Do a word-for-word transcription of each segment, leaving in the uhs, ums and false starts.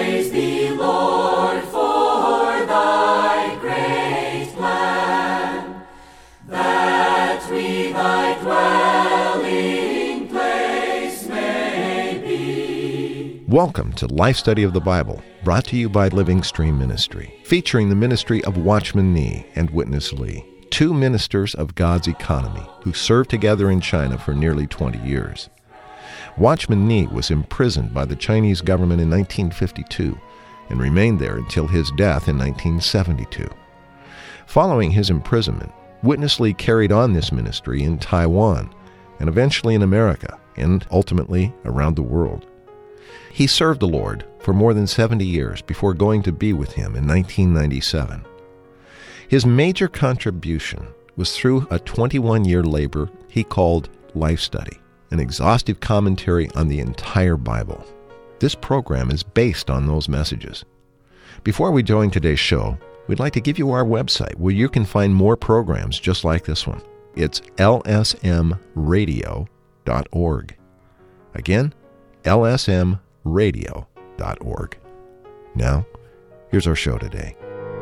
Praise thee, Lord, for thy great plan, that we thy dwelling place may be. Welcome to Life Study of the Bible, brought to you by Living Stream Ministry, featuring the ministry of Watchman Nee and Witness Lee, two ministers of God's economy who served together in China for nearly twenty years. Watchman Nee was imprisoned by the Chinese government in nineteen fifty-two and remained there until his death in nineteen seventy-two. Following his imprisonment, Witness Lee carried on this ministry in Taiwan and eventually in America and ultimately around the world. He served the Lord for more than seventy years before going to be with him in nineteen ninety-seven. His major contribution was through a twenty-one-year labor he called Life Study, an exhaustive commentary on the entire Bible. This program is based on those messages. Before we join today's show, we'd like to give you our website where you can find more programs just like this one. It's L S M radio dot org. Again, L S M radio dot org. Now, here's our show today.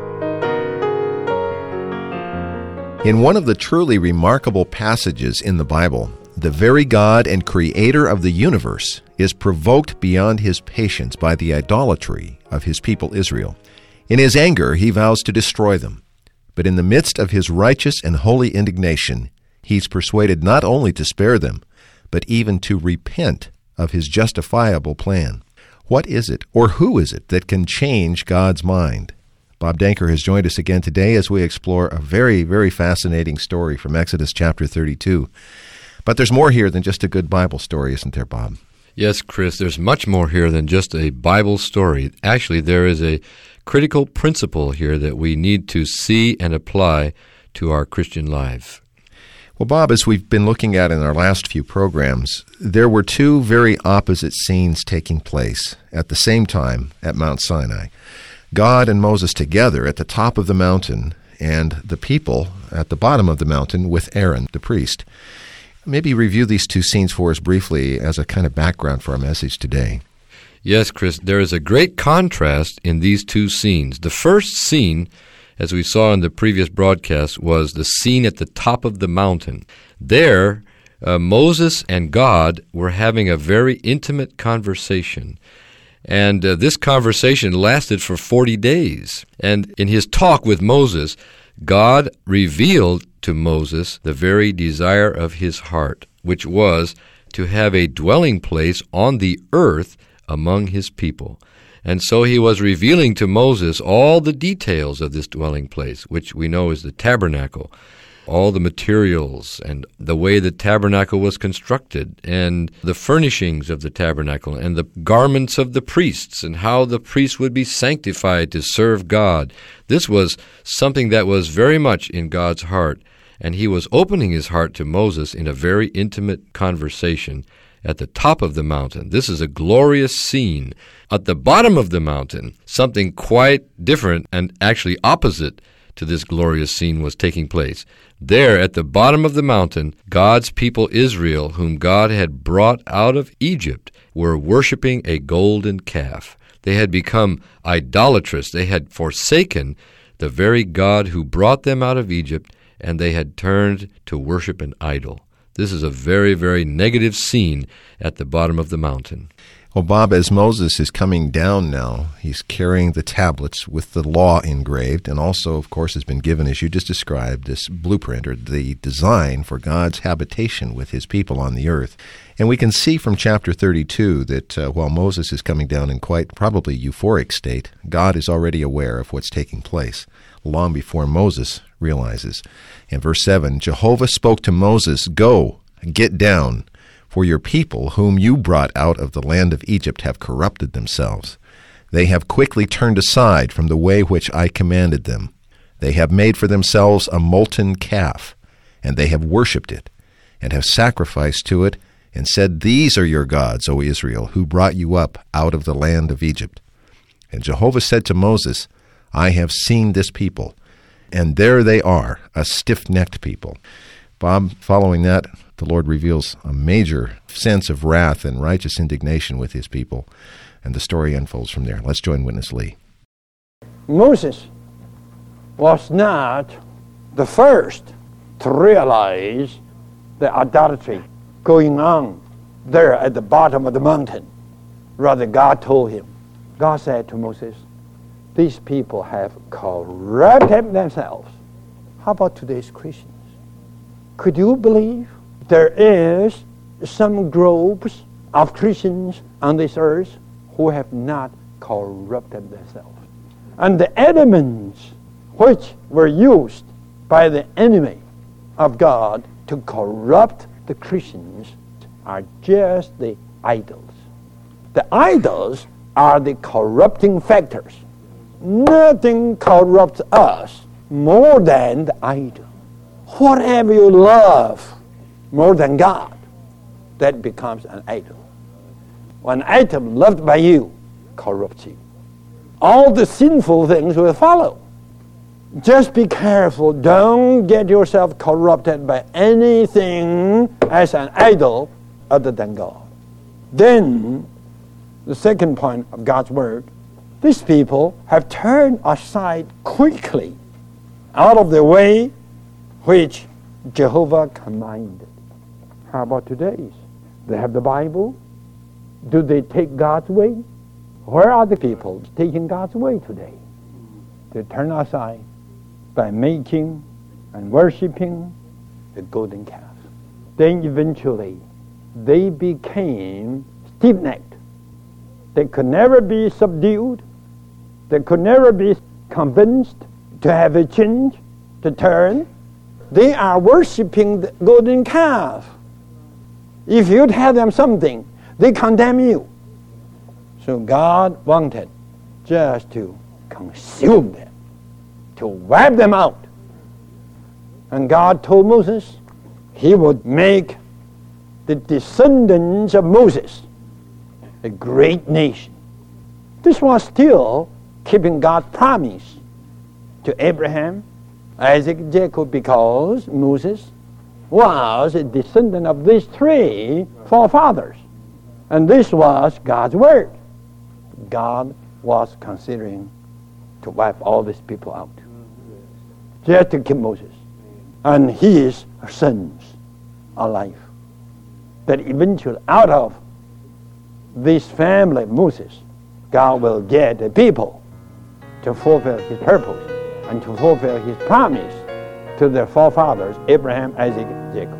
In one of the truly remarkable passages in the Bible, the very God and creator of the universe is provoked beyond his patience by the idolatry of his people Israel. In his anger, he vows to destroy them. But in the midst of his righteous and holy indignation, he's persuaded not only to spare them, but even to repent of his justifiable plan. What is it, or who is it, that can change God's mind? Bob Danker has joined us again today as we explore a very, very fascinating story from Exodus chapter thirty-two. But there's more here than just a good Bible story, isn't there, Bob? Yes, Chris, there's much more here than just a Bible story. Actually, there is a critical principle here that we need to see and apply to our Christian life. Well, Bob, as we've been looking at in our last few programs, there were two very opposite scenes taking place at the same time at Mount Sinai. God and Moses together at the top of the mountain, and the people at the bottom of the mountain with Aaron, the priest. Maybe review these two scenes for us briefly as a kind of background for our message today. Yes, Chris, there is a great contrast in these two scenes. The first scene, as we saw in the previous broadcast, was the scene at the top of the mountain. There, uh, Moses and God were having a very intimate conversation. And uh, this conversation lasted for forty days. And in his talk with Moses, God revealed to Moses the very desire of his heart, which was to have a dwelling place on the earth among his people. And so he was revealing to Moses all the details of this dwelling place, which we know is the tabernacle, all the materials and the way the tabernacle was constructed and the furnishings of the tabernacle and the garments of the priests and how the priests would be sanctified to serve God. This was something that was very much in God's heart, and he was opening his heart to Moses in a very intimate conversation at the top of the mountain. This is a glorious scene. At the bottom of the mountain, something quite different and actually opposite to this glorious scene was taking place. There, at the bottom of the mountain, God's people Israel, whom God had brought out of Egypt, were worshiping a golden calf. They had become idolatrous. They had forsaken the very God who brought them out of Egypt, and they had turned to worship an idol. This is a very, very negative scene at the bottom of the mountain. Well, Bob, as Moses is coming down now, he's carrying the tablets with the law engraved, and also, of course, has been given, as you just described, this blueprint or the design for God's habitation with his people on the earth. And we can see from chapter thirty-two that uh, while Moses is coming down in quite probably euphoric state, God is already aware of what's taking place, long before Moses realizes. In verse seven, Jehovah spoke to Moses, "Go, get down, for your people, whom you brought out of the land of Egypt, have corrupted themselves. They have quickly turned aside from the way which I commanded them. They have made for themselves a molten calf, and they have worshipped it, and have sacrificed to it, and said, 'These are your gods, O Israel, who brought you up out of the land of Egypt.' And Jehovah said to Moses, 'I have seen this people, and there they are, a stiff-necked people.'" Bob, following that, the Lord reveals a major sense of wrath and righteous indignation with his people. And the story unfolds from there. Let's join Witness Lee. Moses was not the first to realize the idolatry going on there at the bottom of the mountain. Rather, God told him. God said to Moses, these people have corrupted themselves. How about today's Christians? Could you believe there is some groups of Christians on this earth who have not corrupted themselves? And the elements which were used by the enemy of God to corrupt the Christians are just the idols. The idols are the corrupting factors. Nothing corrupts us more than the idol. Whatever you love more than God, that becomes an idol. One item loved by you corrupts you. All the sinful things will follow. Just be careful. Don't get yourself corrupted by anything as an idol other than God. Then, the second point of God's word, these people have turned aside quickly out of the way which Jehovah commanded. How about today's? They have the Bible. Do they take God's way? Where are the people taking God's way today? They turn aside by making and worshiping the golden calf. Then eventually they became stiff-necked. They could never be subdued. They could never be convinced to have a change, to turn. They are worshiping the golden calf. If you tell them something, they condemn you. So God wanted just to consume them, to wipe them out. And God told Moses he would make the descendants of Moses a great nation. This was still keeping God's promise to Abraham, Isaac, Jacob, because Moses was a descendant of these three forefathers. And this was God's word. God was considering to wipe all these people out, just to keep Moses and his sons alive. That eventually, out of this family of Moses, God will get the people to fulfill his purpose and to fulfill his promise to their forefathers, Abraham, Isaac, and Jacob.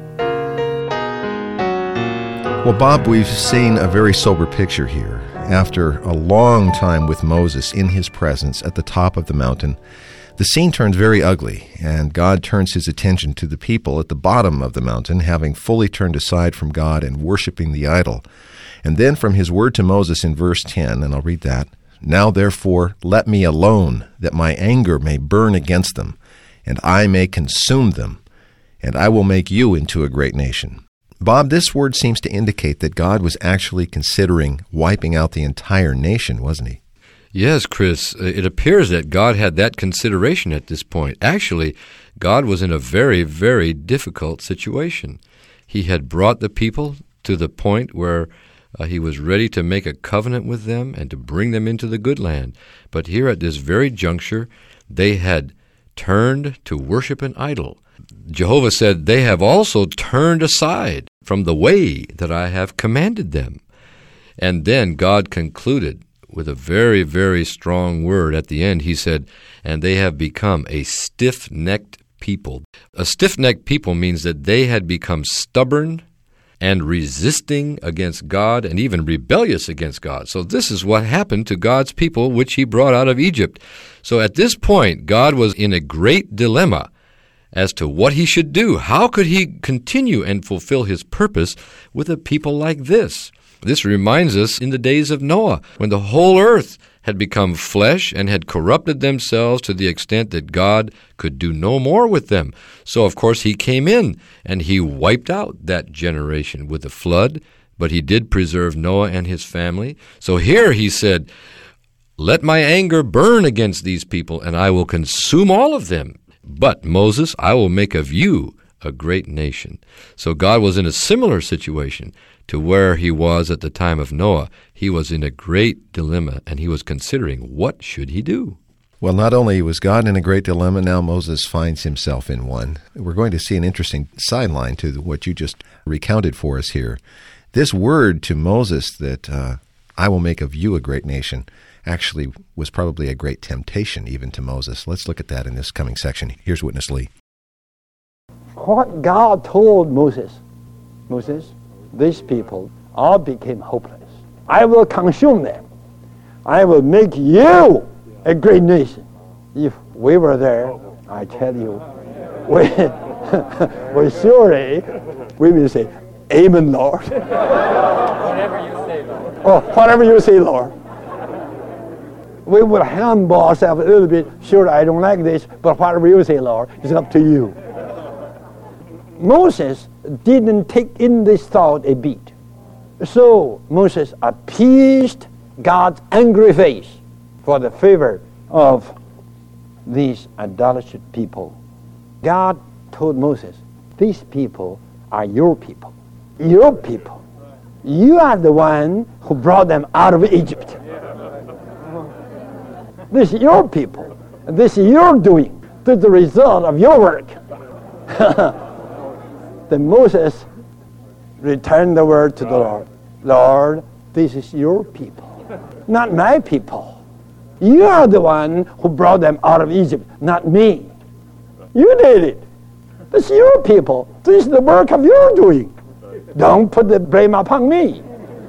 Well, Bob, we've seen a very sober picture here. After a long time with Moses in his presence at the top of the mountain, the scene turns very ugly, and God turns his attention to the people at the bottom of the mountain, having fully turned aside from God and worshiping the idol. And then from his word to Moses in verse ten, and I'll read that, "Now therefore let me alone, that my anger may burn against them, and I may consume them, and I will make you into a great nation." Bob, this word seems to indicate that God was actually considering wiping out the entire nation, wasn't he? Yes, Chris. It appears that God had that consideration at this point. Actually, God was in a very, very difficult situation. He had brought the people to the point where uh, he was ready to make a covenant with them and to bring them into the good land. But here at this very juncture, they had turned to worship an idol. Jehovah said, "They have also turned aside from the way that I have commanded them." And then God concluded with a very, very strong word at the end. He said, "And they have become a stiff-necked people." A stiff-necked people means that they had become stubborn and resisting against God and even rebellious against God. So this is what happened to God's people, which he brought out of Egypt. So at this point, God was in a great dilemma as to what he should do. How could he continue and fulfill his purpose with a people like this? This reminds us in the days of Noah, when the whole earth had become flesh and had corrupted themselves to the extent that God could do no more with them. So, of course, he came in and he wiped out that generation with a flood, but he did preserve Noah and his family. So here he said, "Let my anger burn against these people, and I will consume all of them. But, Moses, I will make of you a great nation." So God was in a similar situation, to where he was at the time of Noah, he was in a great dilemma, and he was considering what should he do. Well, not only was God in a great dilemma, now Moses finds himself in one. We're going to see an interesting sideline to what you just recounted for us here. This word to Moses that uh, I will make of you a great nation actually was probably a great temptation even to Moses. Let's look at that in this coming section. Here's Witness Lee. What God told Moses, Moses, these people all became hopeless. I will consume them. I will make you a great nation. If we were there, I tell you, we, we surely, we will say, Amen, Lord. Whatever you say, Lord. Oh, whatever you say, Lord. We will humble ourselves a little bit. Sure, I don't like this, but whatever you say, Lord, it's up to you. Moses didn't take in this thought a bit. So Moses appeased God's angry face for the favor of these idolatrous people. God told Moses, these people are your people. Your people. You are the one who brought them out of Egypt. This is your people. This is your doing. This is the result of your work. Then Moses returned the word to the Lord. Lord, this is your people, not my people. You are the one who brought them out of Egypt, not me. You did it. This is your people. This is the work of your doing. Don't put the blame upon me.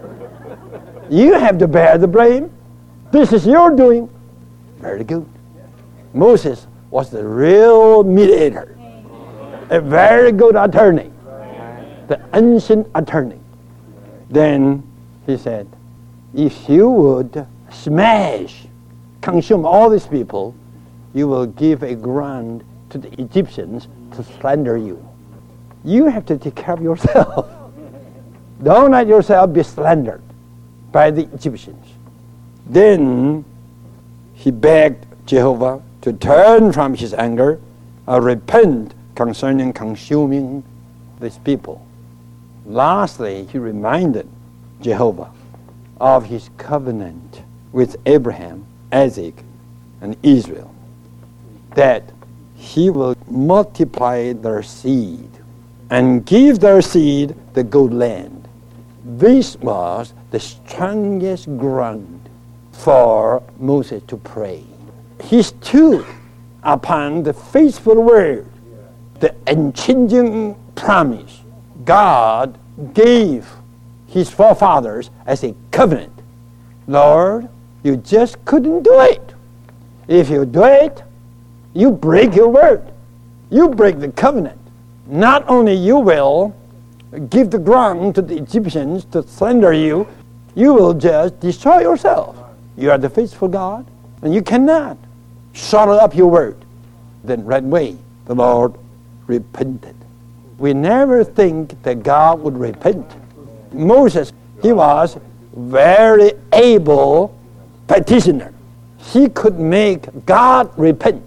You have to bear the blame. This is your doing. Very good. Moses was the real mediator, a very good attorney, the ancient attorney. Then he said, if you would smash, consume all these people, you will give a ground to the Egyptians to slander you. You have to take care of yourself. Don't let yourself be slandered by the Egyptians. Then he begged Jehovah to turn from his anger and repent concerning consuming these people. Lastly, he reminded Jehovah of his covenant with Abraham, Isaac, and Israel, that he will multiply their seed and give their seed the good land. This was the strongest ground for Moses to pray. He stood upon the faithful word, the unchanging promise God gave his forefathers as a covenant. Lord, you just couldn't do it. If you do it, you break your word. You break the covenant. Not only you will give the ground to the Egyptians to slander you, you will just destroy yourself. You are the faithful God, and you cannot shut up your word. Then right away, the Lord repented. We never think that God would repent. Moses, he was very able petitioner. He could make God repent.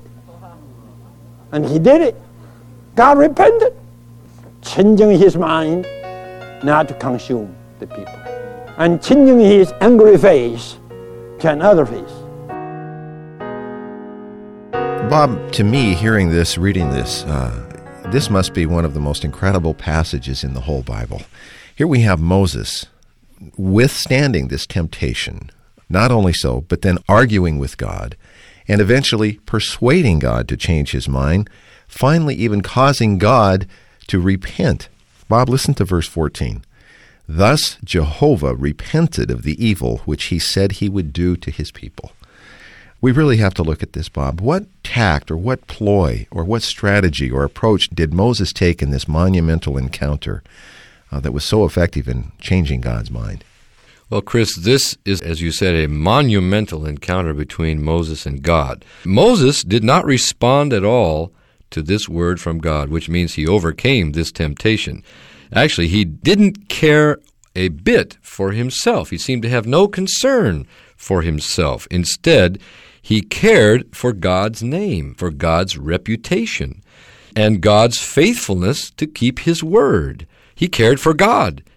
And he did it. God repented, changing his mind not to consume the people, and changing his angry face to another face. Bob, to me, hearing this, reading this, uh, this must be one of the most incredible passages in the whole Bible. Here we have Moses withstanding this temptation, not only so, but then arguing with God, and eventually persuading God to change his mind, finally even causing God to repent. Bob, listen to verse fourteen. Thus Jehovah repented of the evil which he said he would do to his people. We really have to look at this, Bob. What tact or what ploy or what strategy or approach did Moses take in this monumental encounter uh, that was so effective in changing God's mind? Well, Chris, this is, as you said, a monumental encounter between Moses and God. Moses did not respond at all to this word from God, which means he overcame this temptation. Actually, he didn't care a bit for himself. He seemed to have no concern for himself. Instead, he cared for God's name, for God's reputation, and God's faithfulness to keep his word. He cared for God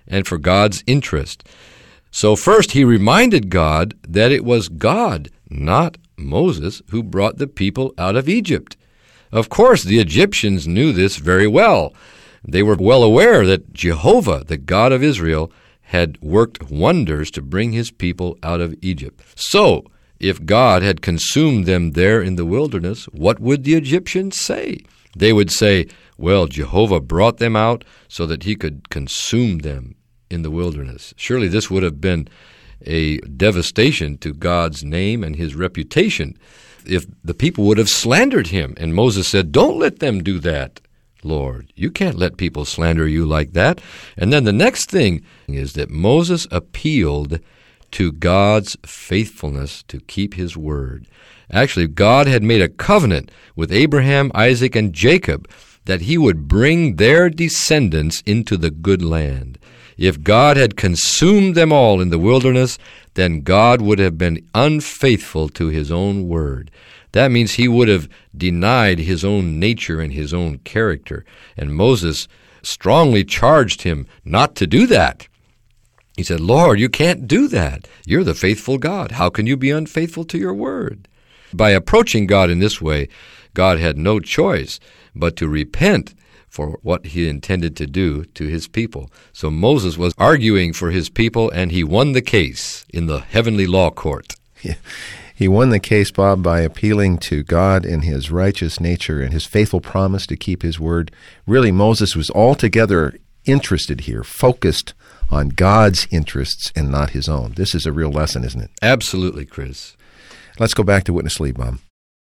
and for God's interest. So first he reminded God that it was God, not Moses, who brought the people out of Egypt. Of course, the Egyptians knew this very well. They were well aware that Jehovah, the God of Israel, had worked wonders to bring his people out of Egypt. So, if God had consumed them there in the wilderness, what would the Egyptians say? They would say, well, Jehovah brought them out so that he could consume them in the wilderness. Surely this would have been a devastation to God's name and his reputation if the people would have slandered him. And Moses said, don't let them do that, Lord. You can't let people slander you like that. And then the next thing is that Moses appealed to God's faithfulness to keep his word. Actually, God had made a covenant with Abraham, Isaac, and Jacob that he would bring their descendants into the good land. If God had consumed them all in the wilderness, then God would have been unfaithful to his own word. That means he would have denied his own nature and his own character. And Moses strongly charged him not to do that. He said, Lord, you can't do that. You're the faithful God. How can you be unfaithful to your word? By approaching God in this way, God had no choice but to repent for what he intended to do to his people. So Moses was arguing for his people, and he won the case in the heavenly law court. Yeah. He won the case, Bob, by appealing to God in his righteous nature and his faithful promise to keep his word. Really, Moses was altogether interested here, focused on God's interests and not his own. This is a real lesson, isn't it? Absolutely, Chris. Let's go back to Witness Lee, Bob.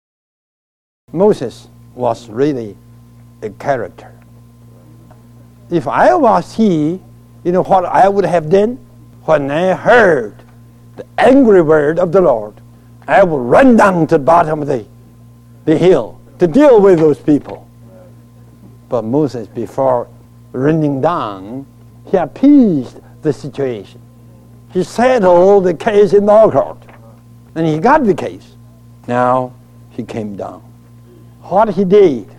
Moses was really a character. If I was he, you know what I would have done? When I heard the angry word of the Lord, I would run down to the bottom of the, the hill to deal with those people. But Moses, before running down, he appeased the situation. He settled the case in the court, and he got the case. Now he came down. What he did,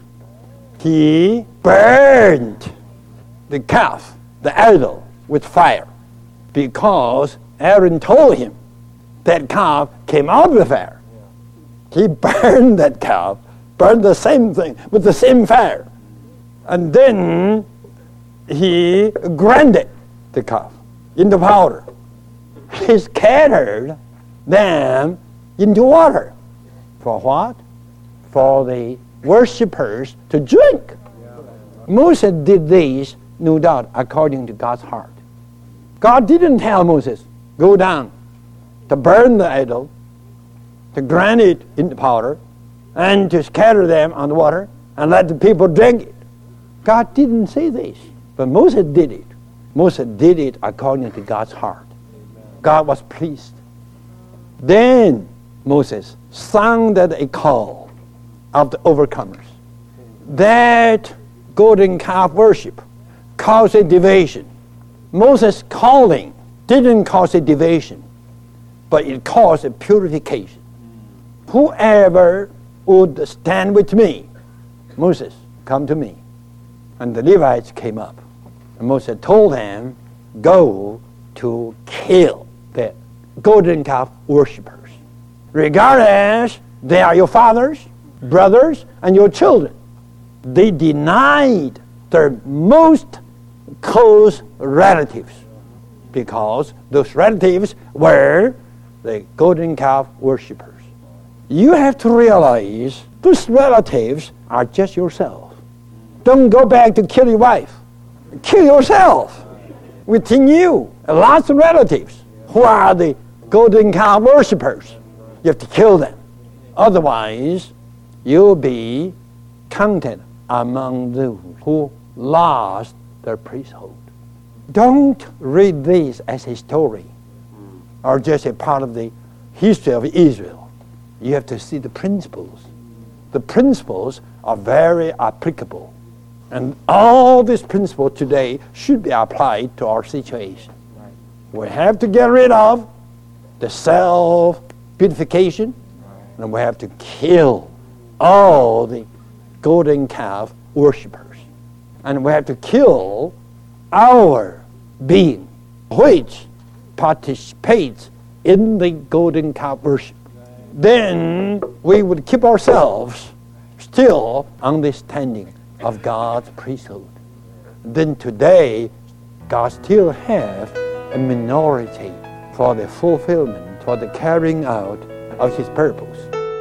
he burned the calf, the idol, with fire, because Aaron told him that calf came out of the fire. He burned that calf, burned the same thing with the same fire, and then he grinded the calf into powder. He scattered them into water. For what? For the worshippers to drink. Moses did this, no doubt, according to God's heart. God didn't tell Moses, go down to burn the idol, to grind it into powder, and to scatter them on the water, and let the people drink it. God didn't say this, but Moses did it. Moses did it according to God's heart. God was pleased. Then Moses sounded a call of the overcomers. That golden calf worship caused a division. Moses' calling didn't cause a division, but it caused a purification. Whoever would stand with me, Moses, come to me. And the Levites came up. And Moses told them, go to kill the golden calf worshippers. Regardless, they are your fathers, brothers, and your children. They denied their most close relatives because those relatives were the golden calf worshippers. You have to realize those relatives are just yourself. Don't go back to kill your wife. Kill yourself. Within you, lots of relatives who are the golden calf worshippers. You have to kill them. Otherwise, you'll be counted among those who lost their priesthood. Don't read this as a story or just a part of the history of Israel. You have to see the principles. The principles are very applicable. And all these principles today should be applied to our situation. We have to get rid of the self-beautification, and we have to kill all the golden calf worshippers. And we have to kill our being which participates in the golden calf worship. Then we would keep ourselves still understanding of God's priesthood. Then today, God still has a minority for the fulfillment, for the carrying out of His purpose.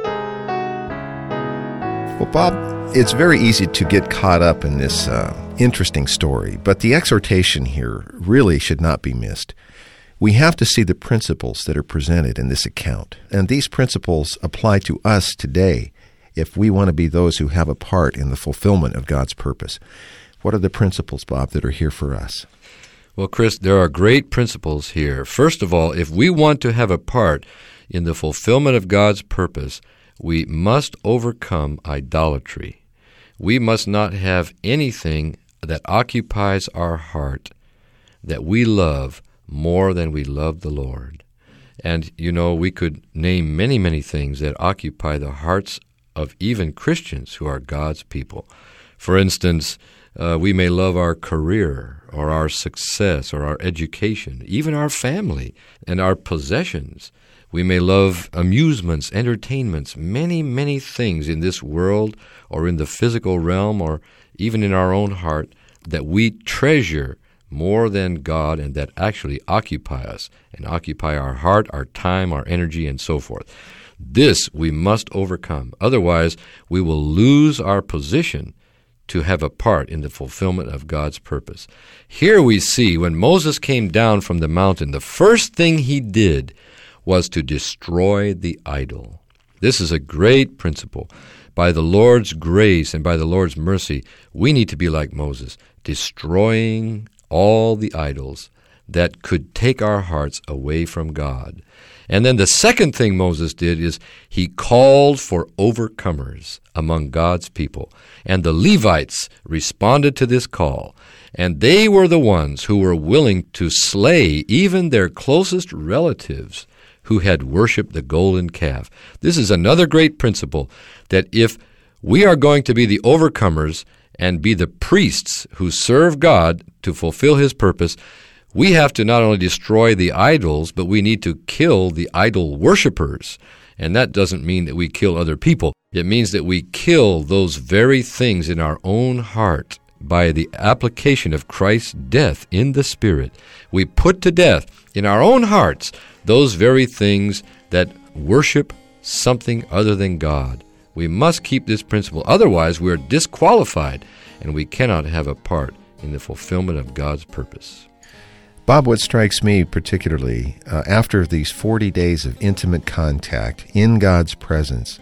Well, Bob, it's very easy to get caught up in this uh, interesting story, but the exhortation here really should not be missed. We have to see the principles that are presented in this account, and these principles apply to us today if we want to be those who have a part in the fulfillment of God's purpose. What are the principles, Bob, that are here for us? Well, Chris, there are great principles here. First of all, if we want to have a part in the fulfillment of God's purpose, we must overcome idolatry. We must not have anything that occupies our heart that we love more than we love the Lord. And, you know, we could name many, many things that occupy the hearts of even Christians who are God's people. For instance, uh, we may love our career or our success or our education, even our family and our possessions. We may love amusements, entertainments, many, many things in this world or in the physical realm or even in our own heart that we treasure more than God and that actually occupy us and occupy our heart, our time, our energy, and so forth. This we must overcome. Otherwise, we will lose our position to have a part in the fulfillment of God's purpose. Here we see when Moses came down from the mountain, the first thing he did was to destroy the idol. This is a great principle. By the Lord's grace and by the Lord's mercy, we need to be like Moses, destroying all the idols that could take our hearts away from God. And then the second thing Moses did is he called for overcomers among God's people. And the Levites responded to this call. And they were the ones who were willing to slay even their closest relatives who had worshipped the golden calf. This is another great principle, that if we are going to be the overcomers and be the priests who serve God to fulfill His purpose, we have to not only destroy the idols, but we need to kill the idol worshipers. And that doesn't mean that we kill other people. It means that we kill those very things in our own heart by the application of Christ's death in the Spirit. We put to death in our own hearts those very things that worship something other than God. We must keep this principle. Otherwise, we are disqualified, and we cannot have a part in the fulfillment of God's purpose. Bob, what strikes me particularly, uh, after these forty days of intimate contact in God's presence,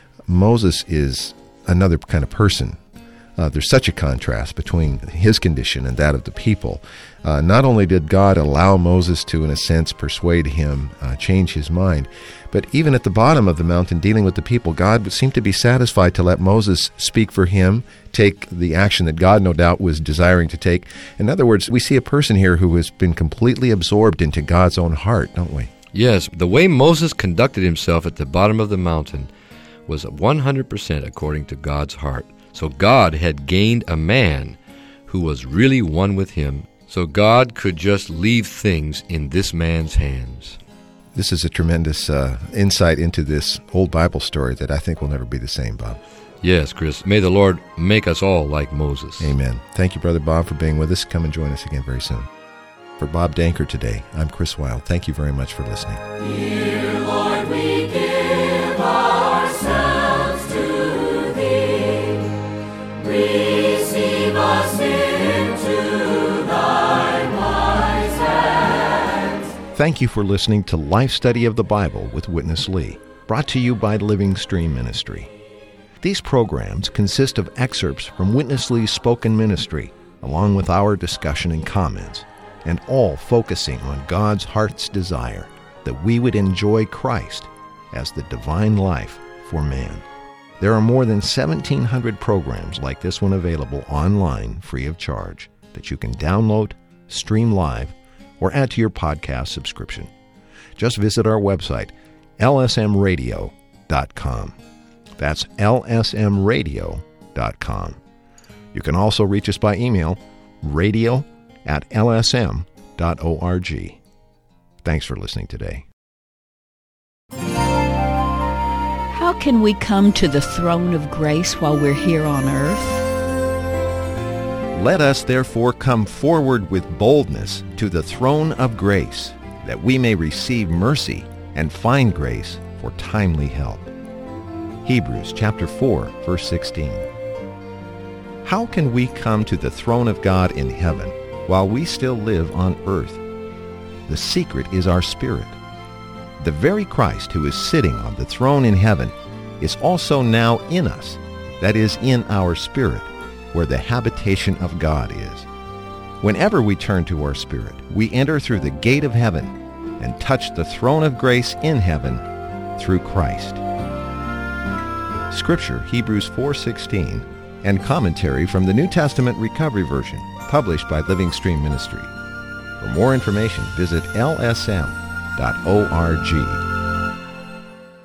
Moses is another kind of person. Uh, there's such a contrast between his condition and that of the people. Uh, not only did God allow Moses to, in a sense, persuade him, uh, change his mind, but even at the bottom of the mountain dealing with the people, God seemed to be satisfied to let Moses speak for him, take the action that God no doubt was desiring to take. In other words, we see a person here who has been completely absorbed into God's own heart, don't we? Yes, the way Moses conducted himself at the bottom of the mountain was one hundred percent according to God's heart. So God had gained a man who was really one with him, so God could just leave things in this man's hands. This is a tremendous uh, insight into this old Bible story that I think will never be the same, Bob. Yes, Chris. May the Lord make us all like Moses. Amen. Thank you, Brother Bob, for being with us. Come and join us again very soon. For Bob Danker today, I'm Chris Wilde. Thank you very much for listening. Dear Lord, we give ourselves to Thee. Receive us into Thy wise hands. Thank you for listening to Life Study of the Bible with Witness Lee, brought to you by Living Stream Ministry. These programs consist of excerpts from Witness Lee's spoken ministry, along with our discussion and comments, and all focusing on God's heart's desire that we would enjoy Christ as the divine life for man. There are more than seventeen hundred programs like this one available online free of charge that you can download, stream live, or add to your podcast subscription. Just visit our website, L S M radio dot com. That's L S M radio dot com. You can also reach us by email, radio at L S M dot org. Thanks for listening today. How can we come to the throne of grace while we're here on earth? Let us therefore come forward with boldness to the throne of grace, that we may receive mercy and find grace for timely help. Hebrews chapter four, verse sixteen. How can we come to the throne of God in heaven while we still live on earth? The secret is our spirit. The very Christ who is sitting on the throne in heaven is also now in us, that is, in our spirit, where the habitation of God is. Whenever we turn to our spirit, we enter through the gate of heaven and touch the throne of grace in heaven through Christ. Scripture, Hebrews four sixteen, and commentary from the New Testament Recovery Version, published by Living Stream Ministry. For more information, visit L S M dot org.